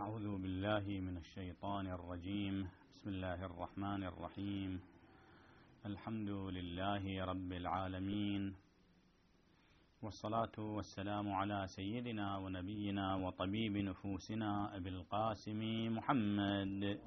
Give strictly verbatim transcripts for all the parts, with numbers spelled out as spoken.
أعوذ بالله من الشيطان الرجيم. بسم الله الرحمن الرحيم. الحمد لله رب العالمين، والصلاة والسلام على سيدنا ونبينا وطبيب نفوسنا أبي القاسم محمد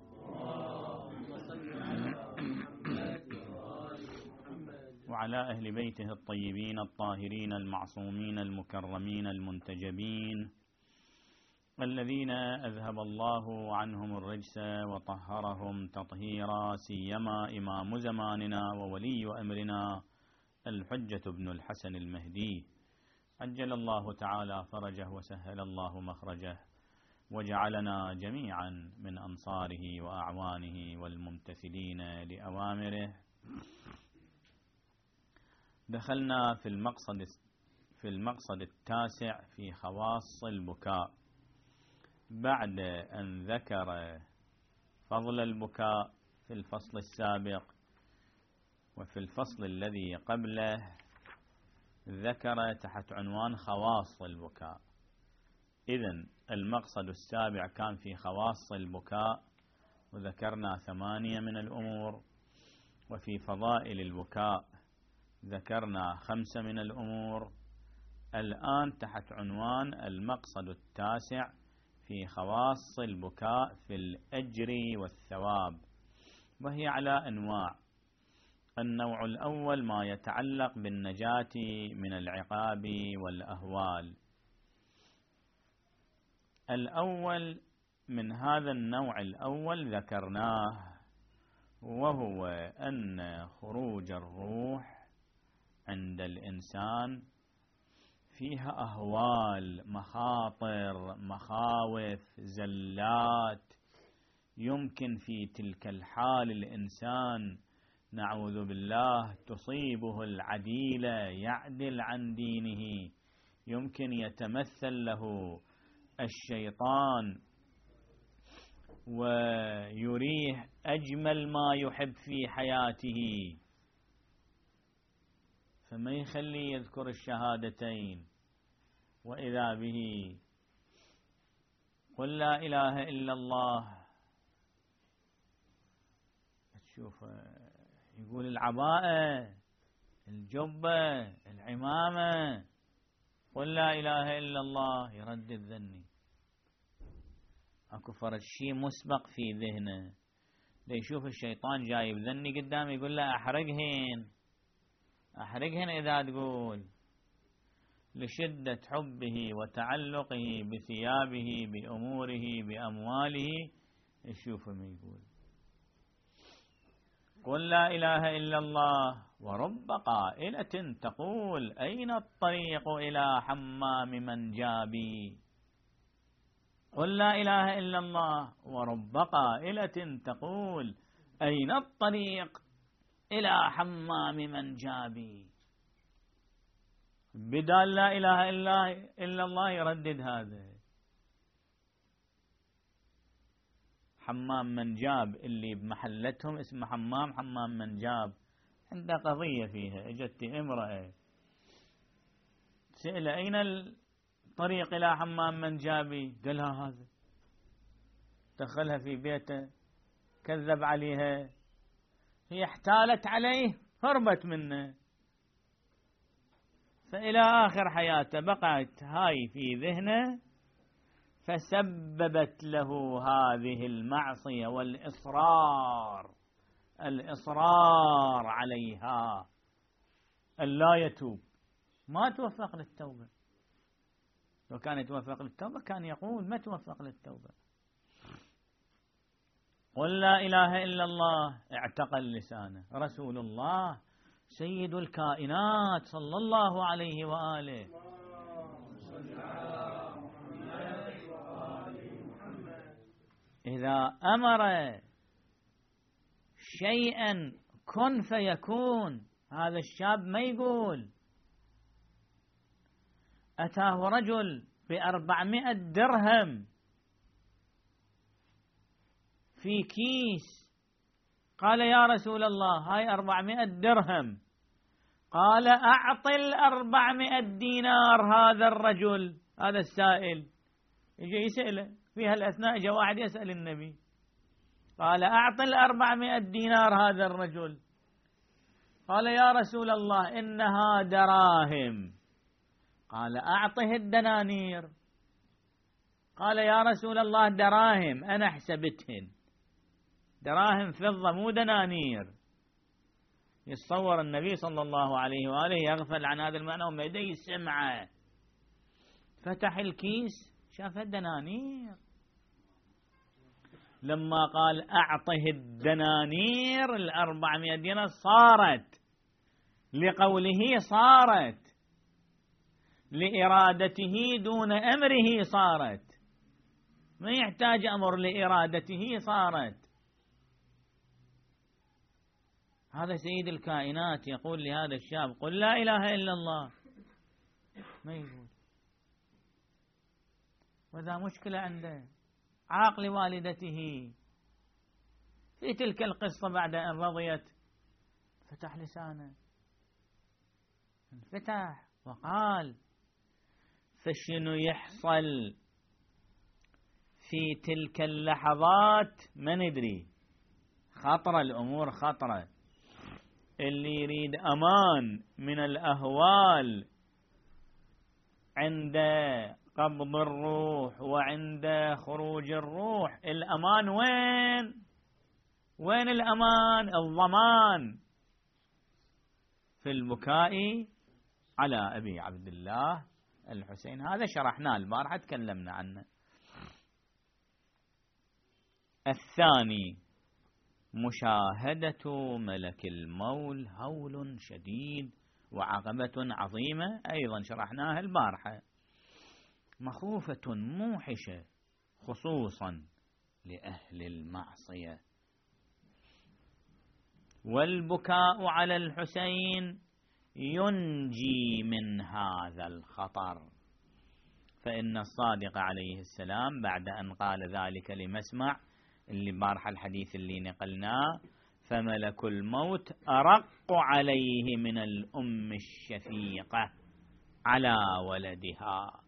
وعلى أهل بيته الطيبين الطاهرين المعصومين المكرمين المنتجبين الذين أذهب الله عنهم الرجس وطهرهم تطهيرا، سيما إمام زماننا وولي أمرنا الحجة بن الحسن المهدي، عجل الله تعالى فرجه وسهل الله مخرجه، وجعلنا جميعا من أنصاره وأعوانه والممتثلين لأوامره. دخلنا في المقصد في المقصد التاسع في خواص البكاء، بعد أن ذكر فضل البكاء في الفصل السابق، وفي الفصل الذي قبله ذكر تحت عنوان خواص البكاء. إذن المقصد السابع كان في خواص البكاء، وذكرنا ثمانية من الأمور، وفي فضائل البكاء ذكرنا خمسة من الأمور. الآن تحت عنوان المقصد التاسع في خواص البكاء في الأجر والثواب، وهي على أنواع. النوع الأول ما يتعلق بالنجاة من العقاب والأهوال. الأول من هذا النوع الأول ذكرناه، وهو أن خروج الروح عند الإنسان فيها أهوال، مخاطر، مخاوف، زلات، يمكن في تلك الحال الإنسان نعوذ بالله تصيبه العديلة، يعدل عن دينه، يمكن يتمثل له الشيطان ويريه أجمل ما يحب في حياته، فما يخلي يذكر الشهادتين، وإذا به قل لا إله إلا الله. تشوف يقول العباءة، الجبة، العمامة، قل لا إله إلا الله، يردد ذني، اكو فرد شيء مسبق في ذهنه، ليشوف الشيطان جايب ذني قدامه يقول له أحرقهن أحرقهن. إذا تقول لشدة حبه وتعلقه بثيابه بأموره بأمواله، يشوف ما يقول قل لا إله إلا الله، ورب قائلة تقول أين الطريق إلى حمام من جابي. قل لا إله إلا الله ورب قائلة تقول أين الطريق إلى حمام من جابي. بدال لا إله إلا الله يردد هذا. حمام من جاب اللي بمحلتهم اسمه حمام حمام من جاب، عنده قضية فيها. اجت امرأة سئل أين الطريق إلى حمام من جابي، قالها هذا، دخلها في بيته، كذب عليها، هي احتالت عليه، هربت منه، فإلى آخر حياته بقعت هاي في ذهنه، فسببت له هذه المعصية والإصرار الإصرار عليها، ألا يتوب. ما توفق للتوبة. لو كان يتوفق للتوبة كان يقول ما توفق للتوبة. قل لا إله إلا الله، اعتقل لسانه. رسول الله سيد الكائنات صلى الله عليه وآله، إذا أمر شيئا كن فيكون. هذا الشاب ما يقول أتاه رجل بأربعمائة درهم في كيس، قال يا رسول الله هاي أربعمائة درهم، قال أعطي الأربعمائة دينار هذا الرجل، هذا السائل، يجي يسأله في هالأثناء جاء واحد يسأل النبي قال أعطي الأربعمائة دينار هذا الرجل. قال يا رسول الله إنها دراهم. قال أعطه الدنانير. قال يا رسول الله دراهم أنا حسبتهن، دراهم فضة مو دنانير. يتصور النبي صلى الله عليه وآله يغفل عن هذا المعنى وما يدي سمعه، فتح الكيس شاف الدنانير. لما قال أعطه الدنانير الأربعمائة دينار صارت، لقوله صارت، لإرادته دون أمره صارت، ما يحتاج أمر لإرادته صارت. هذا سيد الكائنات يقول لهذا الشاب قل لا إله إلا الله، ما يقول. وذا مشكلة عنده، عاق لوالدته. في تلك القصة بعد أن رضيت فتح لسانه، انفتح وقال. فشنو يحصل في تلك اللحظات ما ندري، خطرة الأمور خطرة. اللي يريد أمان من الأهوال عند قبض الروح وعند خروج الروح، الأمان وين؟ وين الأمان؟ الضمان في البكاء على أبي عبد الله الحسين. هذا شرحناه البارحة تكلمنا عنه. الثاني مشاهدة ملك الموت هول شديد وعقبة عظيمة، أيضا شرحناها البارحة، مخوفة موحشة خصوصا لأهل المعصية. والبكاء على الحسين ينجي من هذا الخطر، فإن الصادق عليه السلام بعد أن قال ذلك لمسمع اللي بارح الحديث اللي نقلناه، فملك الموت أرق عليه من الأم الشفيقة على ولدها.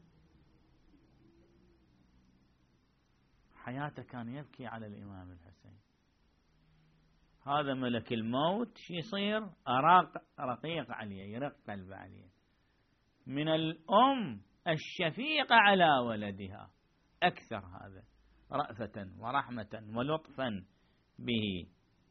حياته كان يبكي على الإمام الحسين. هذا ملك الموت شي يصير؟ أراق رقيق عليه، يرق قلبه عليه، من الأم الشفيقة على ولدها أكثر، هذا رأفة ورحمة ولطفا به.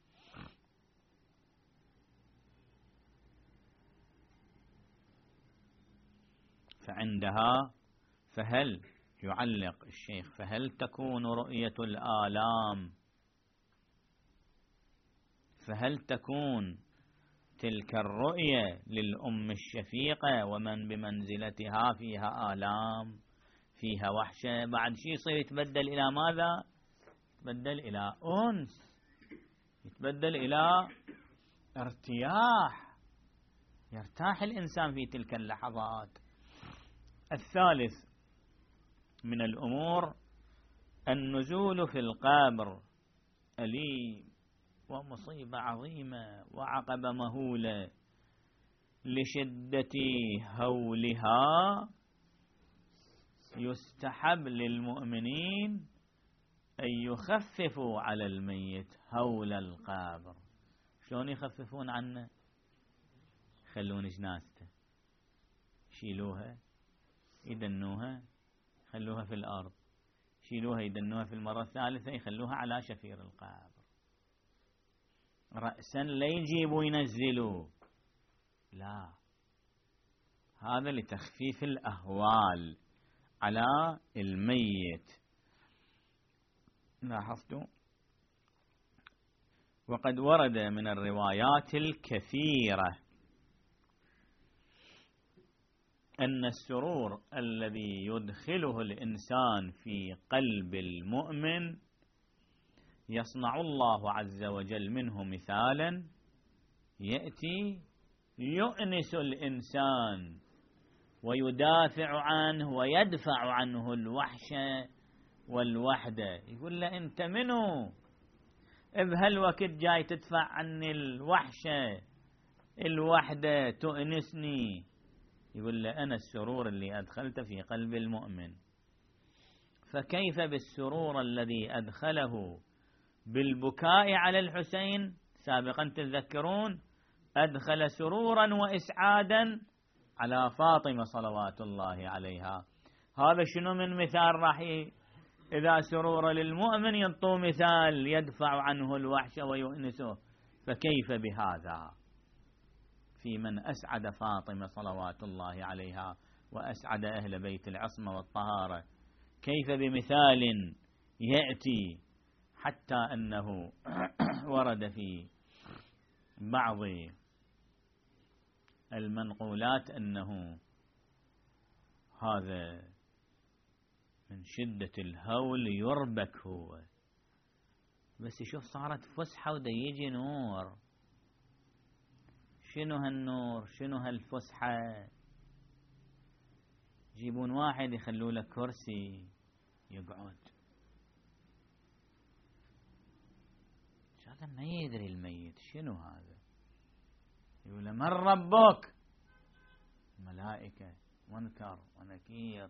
فعندها فهل يعلق الشيخ فهل تكون رؤية الآلام، فهل تكون تلك الرؤية للأم الشفيقة ومن بمنزلتها فيها آلام فيها وحشة، بعد شيء يصير يتبدل إلى ماذا؟ يتبدل إلى أنس، يتبدل إلى ارتياح، يرتاح الإنسان في تلك اللحظات. الثالث من الأمور النزول في القبر، أليم ومصيبة عظيمة وعقبة مهولة، لشدة هولها يستحب للمؤمنين أن يخففوا على الميت هول القبر. شلون يخففون عنه؟ يخلون جنازته، يشيلوها يدنوها يخلوها في الأرض، يشيلوها يدنوها في المرة الثالثة يخلوها على شفير القبر، رأسا لا يجيبوا ينزلوا، لا، هذا لتخفيف الأهوال على الميت. لاحظتوا؟ وقد ورد من الروايات الكثيرة أن السرور الذي يدخله الإنسان في قلب المؤمن يصنع الله عز وجل منه مثالا يأتي يؤنس الإنسان ويدافع عنه ويدفع عنه الوحشة والوحدة. يقول له أنت منو بهالوقت جاي تدفع عني الوحشة الوحدة تؤنسني؟ يقول له أنا السرور اللي أدخلت في قلب المؤمن. فكيف بالسرور الذي أدخله بالبكاء على الحسين؟ سابقا تذكرون أدخل سرورا وإسعادا على فاطمة صلوات الله عليها. هذا شنو من مثال راح إذا سرور للمؤمن ينطو مثال يدفع عنه الوحش ويؤنسه، فكيف بهذا في من أسعد فاطمة صلوات الله عليها وأسعد أهل بيت العصمة والطهارة؟ كيف بمثال يأتي حتى أنه ورد في بعض المنقولات أنه هذا من شدة الهول يربك هو، بس شوف صارت فسحة ودا يجي نور. شنو هالنور؟ شنو هالفسحة؟ يجيبون واحد يخلوا له كرسي يقعد، هذا ما يدري الميت شنو هذا. يقول له من ربك؟ ملائكة منكر ونكير.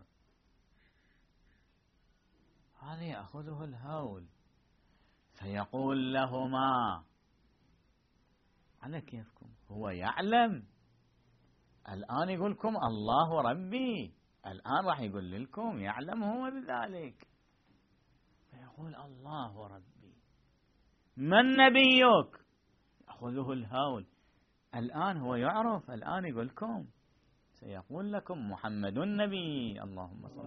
هذا يأخذه الهول فيقول لهما على كيفكم، هو يعلم. الآن يقولكم الله ربي، الآن راح يقول لكم يعلم هو بذلك. فيقول الله ربي. من نبيك؟ يأخذه الهول. الآن هو يعرف، الآن يقولكم سيقول لكم محمد النبي. اللهم صل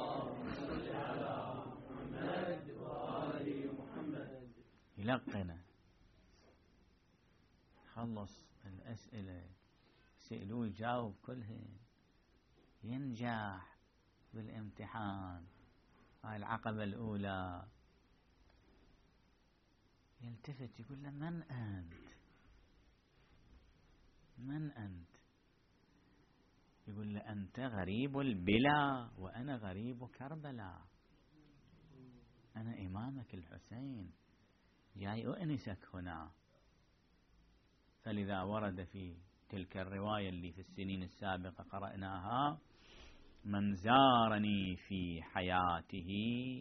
على محمد وآل محمد. يلقنه، خلص الأسئلة سألوه يجاوب كلهن، ينجح بالامتحان. هاي العقبة الأولى. يلتفت يقول له من أنت؟ من أنت؟ يقول له أنت غريب البلا وأنا غريب كربلاء. أنا إمامك الحسين جاي أؤنسك هنا. فلذا ورد في تلك الرواية اللي في السنين السابقة قرأناها: من زارني في حياته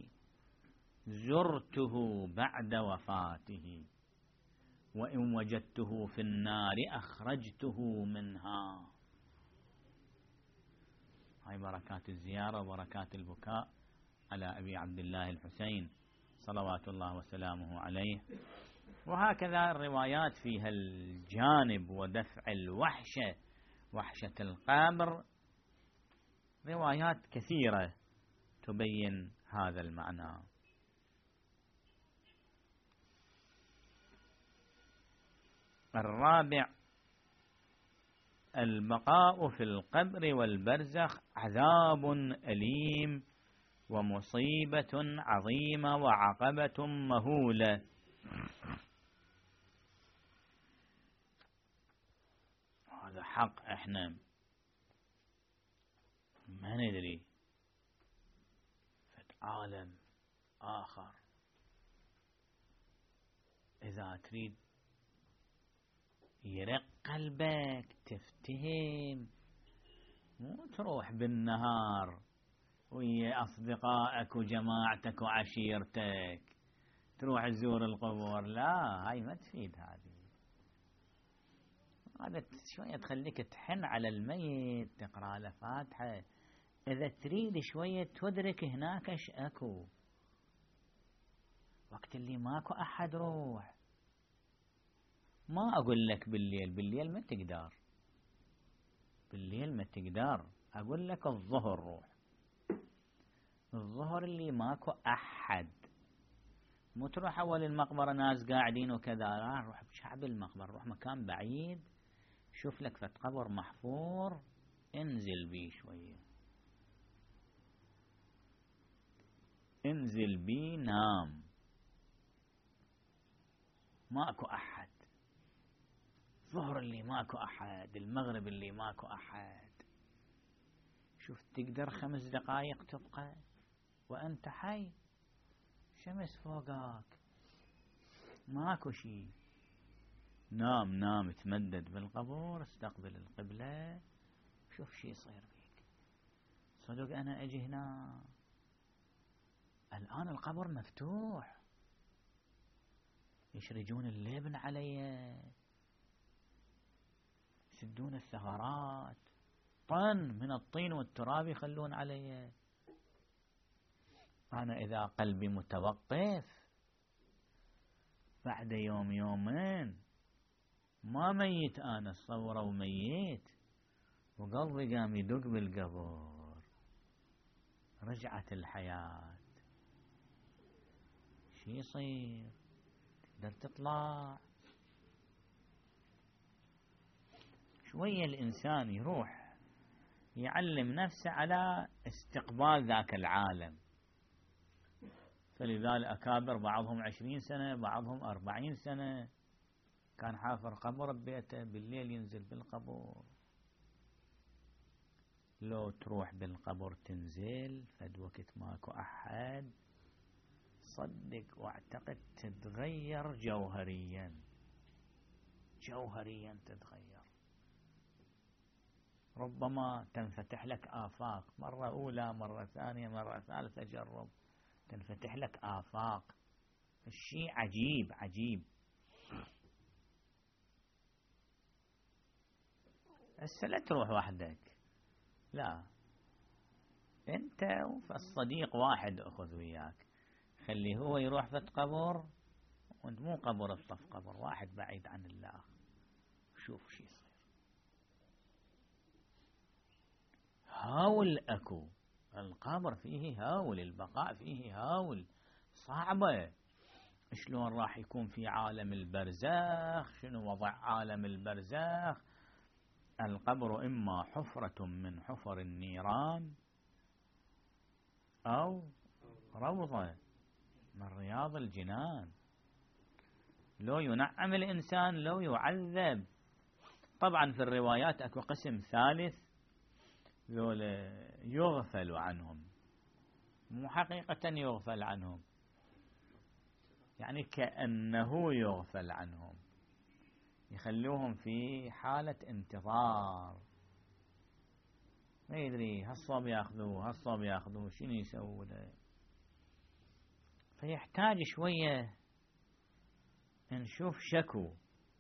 زرته بعد وفاته، وإن وجدته في النار أخرجته منها. هاي بركات الزيارة وبركات البكاء على أبي عبد الله الحسين صلوات الله وسلامه عليه. وهكذا الروايات فيها الجانب ودفع الوحشة، وحشة القبر، روايات كثيرة تبين هذا المعنى. الرابع: البقاء في القبر والبرزخ عذاب أليم ومصيبة عظيمة وعقبة مهولة. هذا حق، احنا ما ندري في عالم آخر. إذا تريد يرق قلبك تفتهم، مو تروح بالنهار ويا أصدقائك وجماعتك وعشيرتك تروح تزور القبور. لا، هاي ما تفيد. هذه هذا شوية تخليك تحن على الميت، تقرأ له فاتحة. إذا تريد شوية تدرك هناك ايش اكو. وقت اللي ماكو أحد روح. ما أقول لك بالليل، بالليل ما تقدر، بالليل ما تقدر. أقول لك الظهر روح. الظهر اللي ماكو أحد، مو تروح أول المقبرة ناس قاعدين وكذا، لا، روح بشعب المقبرة، روح مكان بعيد، شوف لك فت قبر محفور، انزل بيه شوية، انزل بيه، نام، ماكو أحد. الظهر اللي ماكو أحد، المغرب اللي ماكو أحد، شوف تقدر خمس دقائق تبقى وأنت حي، شمس فوقك، ماكو شيء. نام نام، تمدد بالقبور، استقبل القبلة، شوف شي يصير بيك. صدق أنا أجي هنا كان القبر مفتوح، يشرجون اللبن عليه، يسدون الثغرات، طن من الطين والتراب يخلون عليه. أنا إذا قلبي متوقف بعد يوم يومين ما ميت، أنا صوروا ميت وقلبي قام يدق بالقبر، رجعت الحياة، شي يصير؟ تقدر تطلع شوية. الإنسان يروح يعلم نفسه على استقبال ذاك العالم. فلذلك أكابر بعضهم عشرين سنة، بعضهم أربعين سنة كان حافر قبر ببيته، بالليل ينزل بالقبر. لو تروح بالقبر تنزل فد وقت ماكو أحد، صدق واعتقد تتغير جوهريا، جوهريا تتغير. ربما تنفتح لك آفاق، مرة أولى مرة ثانية مرة ثالثة جرب، تنفتح لك آفاق. الشيء عجيب عجيب. هسه لا تروح وحدك، لا، انت والصديق واحد اخذ وياك، خليه هو يروح في قبر وانت مو قبر بصف قبر، واحد بعيد عن الله، شوف شو يصير. هاول اكو، القبر فيه هاول، البقاء فيه هاول، صعبة. شلون راح يكون في عالم البرزخ؟ شنو وضع عالم البرزخ؟ القبر إما حفرة من حفر النيران أو روضة من رياض الجنان. لو ينعم الإنسان لو يعذب. طبعا في الروايات أكو قسم ثالث ذول يغفل عنهم، مو حقيقة يغفل عنهم، يعني كأنه يغفل عنهم، يخلوهم في حالة انتظار، ما يدري هالصوب ياخذوه هالصوب ياخذوه شنو يسووا له. فيحتاج شوية نشوف شكو.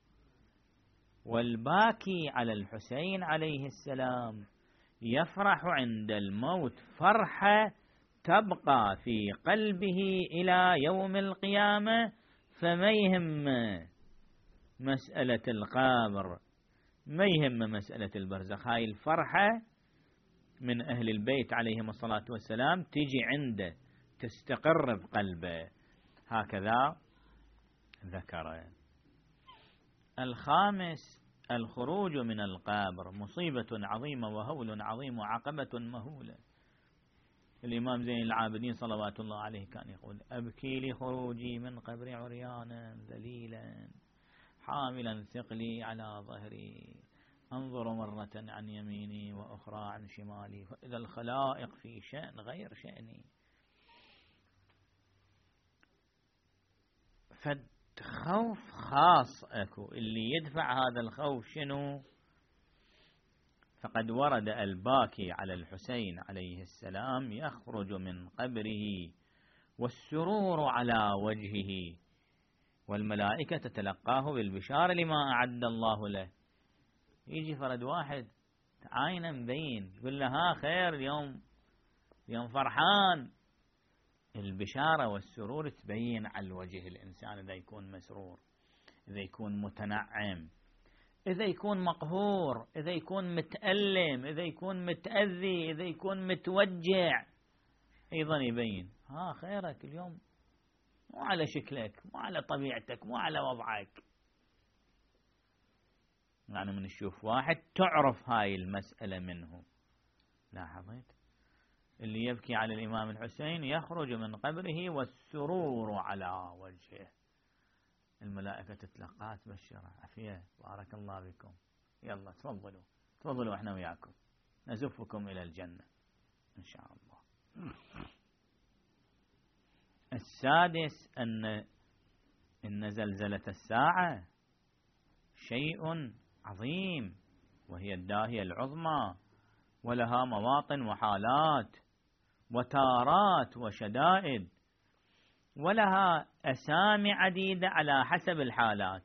والباكي على الحسين عليه السلام يفرح عند الموت فرحة تبقى في قلبه إلى يوم القيامة، فما يهم مسألة القبر، ما يهم مسألة البرزخ. هاي الفرحة من أهل البيت عليهم الصلاة والسلام تجي عنده تستقر بقلبه، هكذا ذكر. الخامس الخروج من القبر مصيبة عظيمة وهول عظيم وعقبة مهولة. الإمام زين العابدين صلوات الله عليه كان يقول: أبكي لخروجي من قبر عريانا ذليلا حاملا ثقلي على ظهري، أنظر مرة عن يميني وأخرى عن شمالي، فإذا الخلائق في شأن غير شأني. فالخوف خاص أكو، اللي يدفع هذا الخوف شنو؟ فقد ورد الباكي على الحسين عليه السلام يخرج من قبره والسرور على وجهه، والملائكة تتلقاه بالبشارة لما أعد الله له. يجي فرد واحد عينه مبين يقول له ها خير، اليوم يوم فرحان، البشارة والسرور تبين على وجه الإنسان إذا يكون مسرور، إذا يكون متنعم، إذا يكون مقهور، إذا يكون متألم، إذا يكون متأذي، إذا يكون متوجع، أيضا يبين ها خيرك اليوم مو على شكلك، مو على طبيعتك، مو على وضعك. يعني من نشوف واحد تعرف هاي المسألة منه. لاحظت؟ اللي يبكي على الإمام الحسين يخرج من قبره والسرور على وجهه، الملائكة تتلقاه تبشره: عافية، بارك الله بكم، يلا تفضلوا تفضلوا احنا وياكم نزفكم إلى الجنة إن شاء الله. السادس أن إن زلزلة الساعة شيء عظيم، وهي الداهية العظمى، ولها مواطن وحالات وتارات وشدائد، ولها أسامي عديدة على حسب الحالات.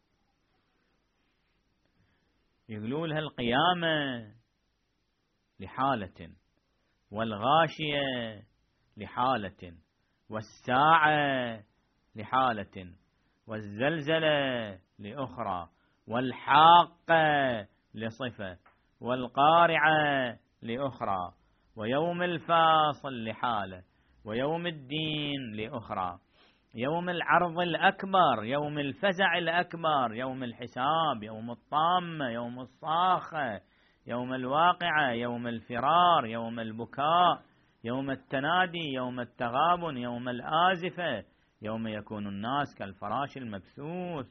يقولوا لها القيامة لحالة، والغاشية لحالة، والساعة لحالة، والزلزلة لأخرى، والحاقة لصفة، والقارعة لأخرى، ويوم الفاصل لحالة، ويوم الدين لأخرى، يوم العرض الأكبر، يوم الفزع الأكبر، يوم الحساب، يوم الطامة، يوم الصاخة، يوم الواقعة، يوم الفرار، يوم البكاء، يوم التنادي، يوم التغابن، يوم الآزفة، يوم يكون الناس كالفراش المبثوث،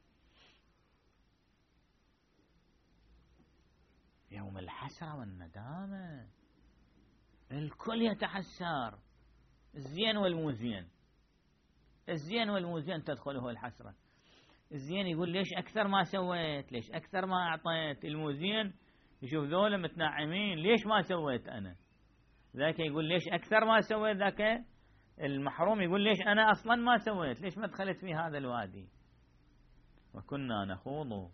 يوم الحسرة والندامة. الكل يتحسر، الزين والمزين، الزين والمزين تدخله الحسرة. الزين يقول ليش أكثر ما سويت، ليش أكثر ما أعطيت. المزين يشوف ذولا متنعمين، ليش ما سويت أنا. ذاك يقول ليش أكثر ما سويت. ذاك المحروم يقول ليش أنا أصلا ما سويت، ليش ما دخلت في هذا الوادي. وكنا نخوض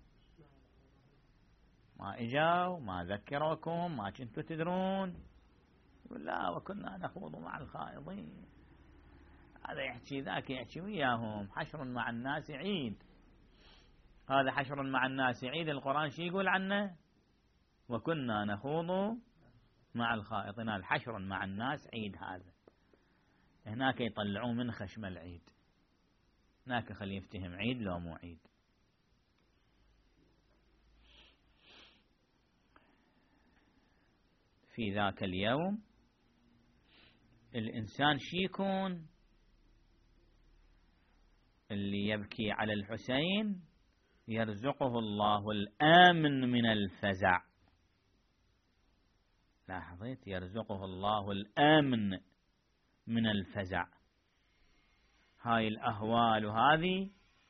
ما إجاوا ما ذكروكم ما كنتوا تدرون. يقول لا وكنا نخوض مع الخائضين. هذا يحكي ذاك يحكي وياهم. حشر مع الناس عيد، هذا حشر مع الناس عيد. القرآن شي يقول عنه؟ وكنا نخوض مع الخائضين. الحشر مع الناس عيد. هذا هناك يطلعون من خشم العيد، هناك خليه يفتهم عيد لو مو عيد. في ذاك اليوم الإنسان شي يكون؟ اللي يبكي على الحسين يرزقه الله الآمن من الفزع. لاحظت؟ يرزقه الله الآمن من الفزع. هاي الأهوال وهذه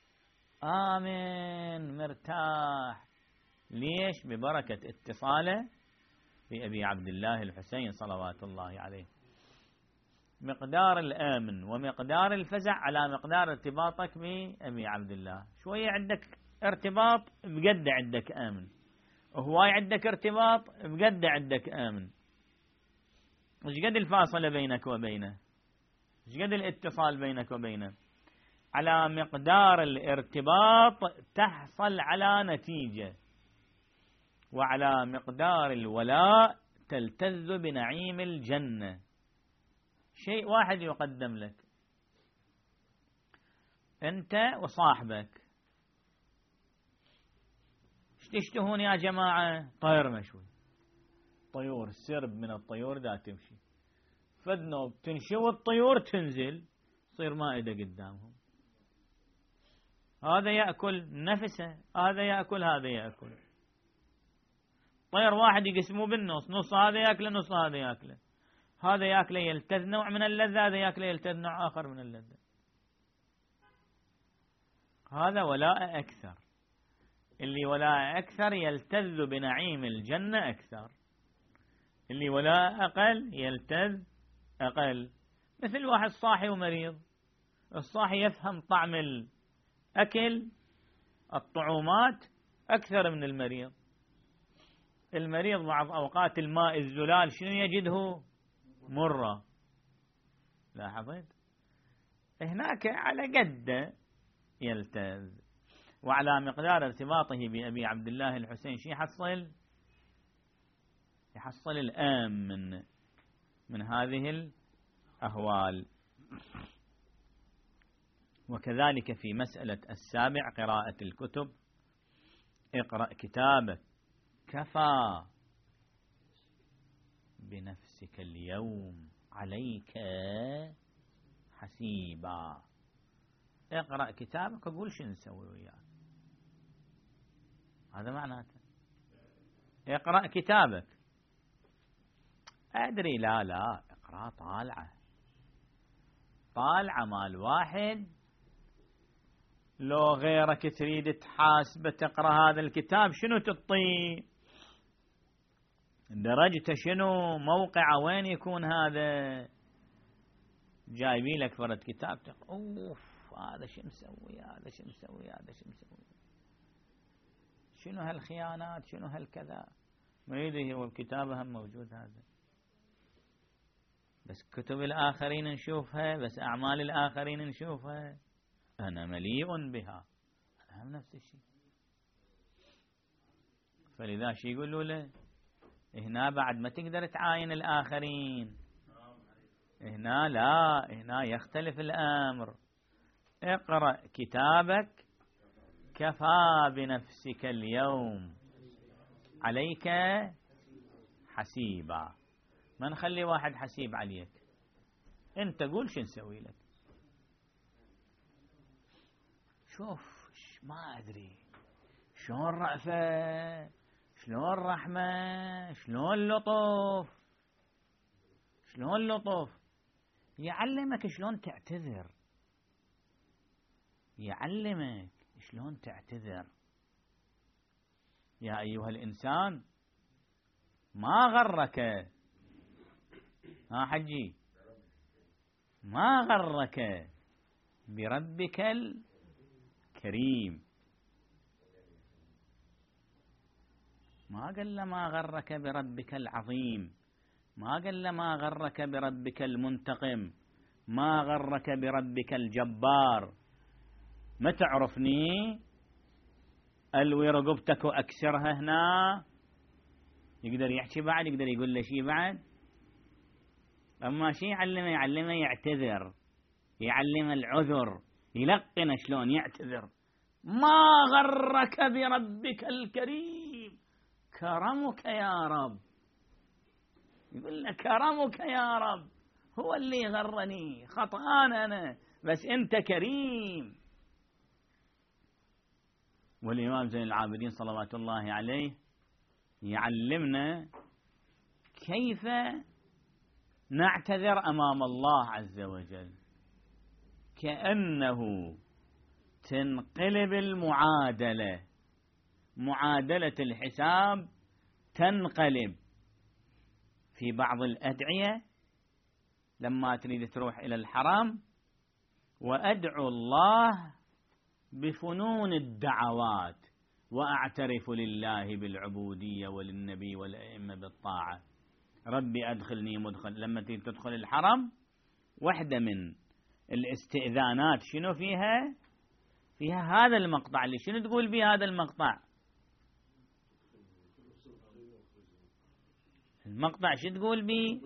آمن مرتاح. ليش؟ ببركة اتصاله بأبي عبد الله الحسين صلوات الله عليه. مقدار الآمن ومقدار الفزع على مقدار ارتباطك بأبي عبد الله. شوية عندك ارتباط بقد عندك آمن، وهواي عندك ارتباط بقد عندك آمن. مش قد الفاصلة بينك وبينه، مش قد الاتصال بينك وبينه. على مقدار الارتباط تحصل على نتيجة، وعلى مقدار الولاء تلتذ بنعيم الجنة. شيء واحد يقدم لك، أنت وصاحبك. ايش تشتهون يا جماعة؟ طير مشوي، طيور، سرب من الطيور دا تمشي، فدنوب تنشوي الطيور تنزل تصير مائدة قدامهم. هذا يأكل نفسه، هذا يأكل، هذا يأكل. طير واحد يقسموه بالنص، نص هذا يأكله نص هذا يأكله. هذا يأكله يلتذ نوع من اللذة، هذا يأكله يلتذ نوع آخر من اللذة. هذا ولاء أكثر. اللي ولاء أكثر يلتذ بنعيم الجنة أكثر، اللي ولاء أقل يلتذ أقل. مثل واحد صاحي ومريض، الصاحي يفهم طعم الأكل الطعومات أكثر من المريض. المريض بعض أوقات الماء الزلال شنو يجده؟ مرة. لاحظت؟ هناك على قد يلتذ، وعلى مقدار ارتباطه بأبي عبد الله الحسين شي يحصل؟ يحصل الآمن من هذه الأهوال. وكذلك في مسألة السابع قراءة الكتب. اقرأ كتابك كفى بنفسك اليوم عليك حسيبا. اقرأ كتابك وقول شو نسوي وياك. هذا معناته اقرأ كتابك. أدري لا لا اقرأ طالعة، طالعة مال واحد. لو غيرك تريد تحاسبه تقرأ هذا الكتاب شنو تعطيه؟ درجته شنو؟ موقعه وين يكون هذا؟ جايبين لك فرد كتاب اوف هذا شو مسوي هذا شو مسوي هذا شو مسوي، شنو هالخيانات شنو هالكذا، ما يدري هو الكتاب هم موجود هذا، بس كتب الآخرين نشوفها، بس أعمال الآخرين نشوفها، أنا مليء بها، أنا هم نفس الشيء. فلذا شي يقولوا له هنا بعد ما تقدر تعاين الآخرين، هنا لا، هنا يختلف الأمر، اقرأ كتابك كفى بنفسك اليوم عليك حسيبا، ما نخلي واحد حسيب عليك، انت قول شو نسوي لك. شوف ما أدري شلون رأفة شلون رحمة شلون لطف شلون لطف، يعلمك شلون تعتذر، يعلمك شلون تعتذر. يا أيها الإنسان ما غرك، ها حجي، ما غرك بربك الكريم، ما قال ما غرك بربك العظيم، ما قال ما غرك بربك المنتقم، ما غرك بربك الجبار. ما تعرفني ألوي رقبتك وأكسرها هنا، يقدر يحكي بعد، يقدر يقول له شيء بعد، أما شيء يعلمه يعلمه يعتذر، يعلم العذر، يلقن شلون يعتذر. ما غرك بربك الكريم، كرمك يا رب، يقول لك كرمك يا رب، هو اللي غرني، خطأان أنا بس أنت كريم. والإمام زين العابدين صلوات الله عليه يعلمنا كيف نعتذر أمام الله عز وجل، كأنه تنقلب المعادلة، معادلة الحساب تنقلب. في بعض الأدعية لما تريد تروح إلى الحرم وأدعو الله بفنون الدعوات وأعترف لله بالعبودية وللنبي والأئمة بالطاعة، ربي أدخلني مدخل. لما تريد تدخل الحرم واحدة من الاستئذانات شنو فيها؟ فيها هذا المقطع، اللي شنو تقول به هذا المقطع؟ المقطع شو تقول به؟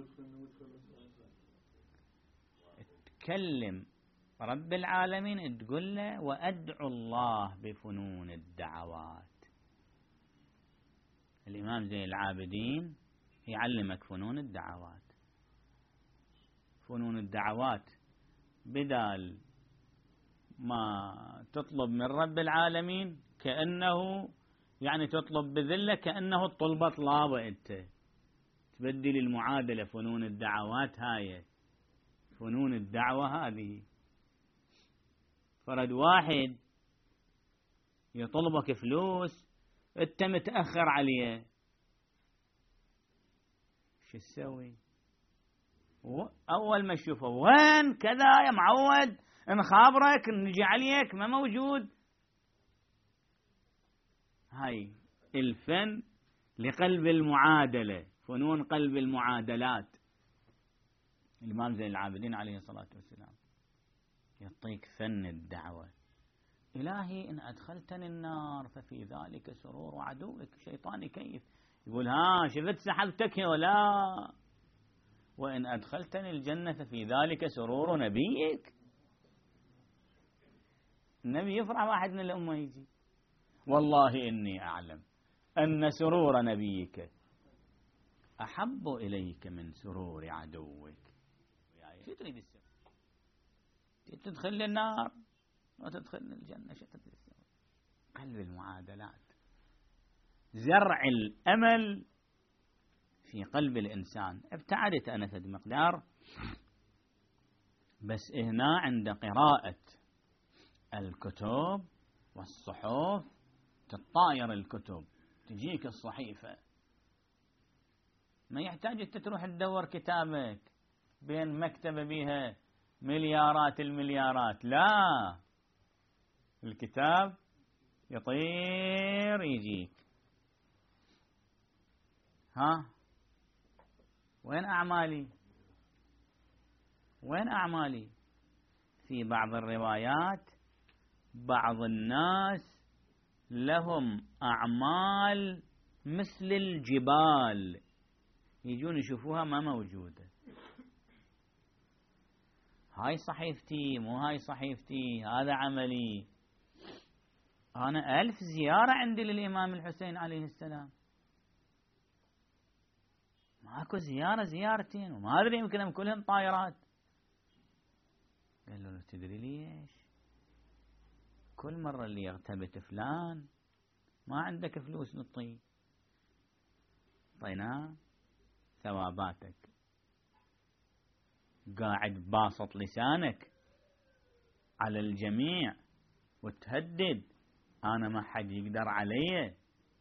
تكلم رب العالمين تقول له وأدعو الله بفنون الدعوات. الإمام زين العابدين يعلمك فنون الدعوات، فنون الدعوات بدال ما تطلب من رب العالمين كأنه يعني تطلب بذلة، كأنه الطلبة طلابة، أنت تبدل المعادلة. فنون الدعوات هاي، فنون الدعوة هذه، فرد واحد يطلبك فلوس انت متأخر عليه، شو تسوي؟ أول ما تشوفه وين كذا يا معود نخابرك نجي عليك ما موجود. هاي الفن لقلب المعادلة، فنون قلب المعادلات. الإمام زين العابدين عليه الصلاة والسلام يعطيك فن الدعوة. إلهي إن أدخلتني النار ففي ذلك سرور عدوك شيطاني كيف، يقول ها شفت سحبتك ولا، وإن أدخلتني الجنة ففي ذلك سرور نبيك. النبي يفرح واحد من الأمة يجي والله إني أعلم أن سرور نبيك أحب إليك من سرور عدوك. شو تريد تسوي؟ تدخل النار وتدخل الجنة، شو تريد تسوي؟ قلب المعادلات، زرع الأمل في قلب الإنسان. ابتعدت أنا فد مقدار، بس هنا عند قراءة الكتب والصحف تطاير الكتب، تجيك الصحيفة، ما يحتاج أنت تروح تدور كتابك بين مكتبة بيها مليارات المليارات، لا، الكتاب يطير يجيك. ها وين أعمالي؟ وين أعمالي؟ في بعض الروايات بعض الناس لهم أعمال مثل الجبال، يجون يشوفوها ما موجودة. هاي صحيفتي، مو هاي صحيفتي، هذا عملي. أنا ألف زيارة عندي للإمام الحسين عليه السلام، ماكو زيارة زيارتين، وما أدري يمكن كلهم طائرات. قال له تدري ليش؟ كل مرة اللي يغتبت فلان ما عندك فلوس نطي، طينا ثواباتك، قاعد باسط لسانك على الجميع وتهدد، أنا ما حد يقدر علي،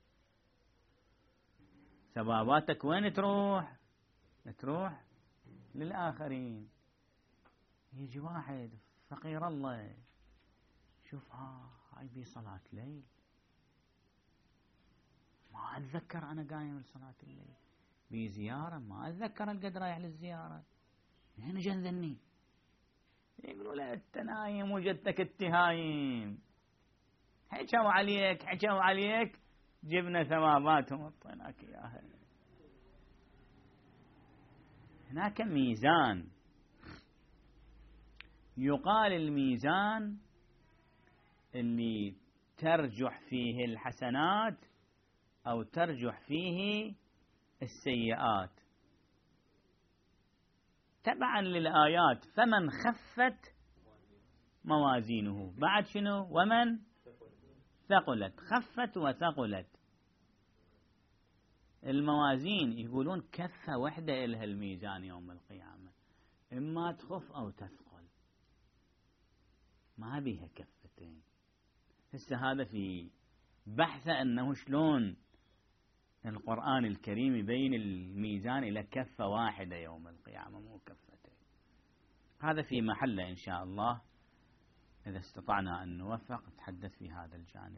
ثواباتك وين تروح؟ تروح للآخرين. يجي واحد فقير الله، شوف ها هاي بي صلاة ليل، ما أتذكر أنا قايم لصلاة الليل، بي زيارة ما أتذكر القد رايح للزيارة، هنا جنذني. يقولوا له أنت نايم وجدتك التهايم، حكوا عليك حكوا عليك، جبنا ثواباتهم وطيناك إياها. هناك ميزان، يقال الميزان اللي ترجح فيه الحسنات أو ترجح فيه السيئات تبعا للآيات. فمن خفت موازينه، بعد شنو؟ ومن ثقلت، خفت وثقلت. الموازين يقولون كفة وحدة إلها الميزان يوم القيامة، إما تخف أو تثقل، ما بيها كفتين. هسه هذا في بحث أنه شلون القرآن الكريم يبين الميزان إلى كفة واحدة يوم القيامة مو كفتين. هذا في محله إن شاء الله، إذا استطعنا أن نوفق نتحدث في هذا الجانب.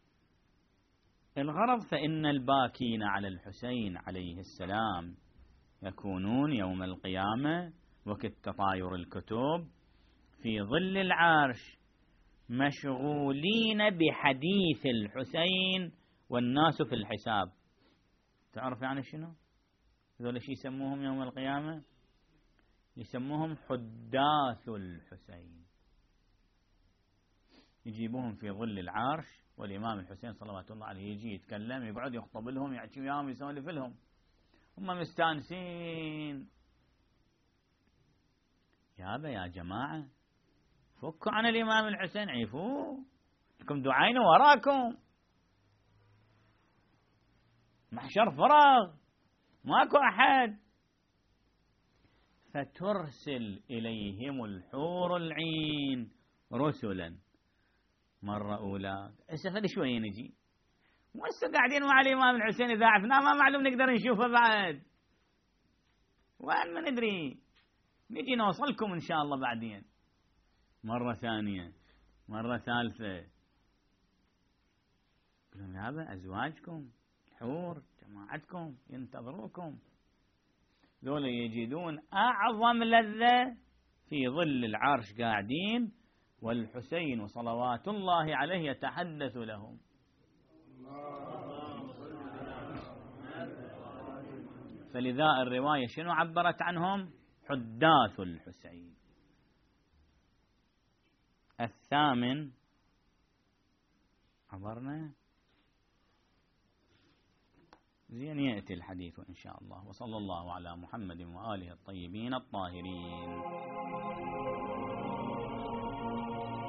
الغرض فإن الباكين على الحسين عليه السلام يكونون يوم القيامة وقت تطاير الكتب في ظل العرش مشغولين بحديث الحسين والناس في الحساب. تعرف يعني شنو؟ هذول شي يسموهم يوم القيامة؟ يسموهم حداث الحسين. يجيبوهم في ظل العرش والإمام الحسين صلوات الله عليه يجي يتكلم، يقعد يخطب لهم، يحكي وياهم، يسولف لهم، هم مستانسين. يابا يا جماعة فكوا عن الإمام الحسين، عيفوه، لكم دعاين وراكم، محشر فراغ ماكو أحد. فترسل إليهم الحور العين رسلا مرة أولى. هسه فد شوية نجي، وهسه قاعدين مع الإمام الحسين إذا عفنا ما معلوم نقدر نشوفه بعد، وين ما ندري، نجي نوصلكم إن شاء الله بعدين. مرة ثانية، مرة ثالثة، قلنا هذا أزواجكم الحور جماعتكم ينتظروكم، ذولا يجدون أعظم لذة في ظل العرش قاعدين، والحسين صلوات الله عليه يتحدث لهم. فلذا الرواية شنو عبرت عنهم؟ حداث الحسين. الثامن عبرنا زين، يأتي الحديث إن شاء الله. وصلى الله على محمد وآله الطيبين الطاهرين.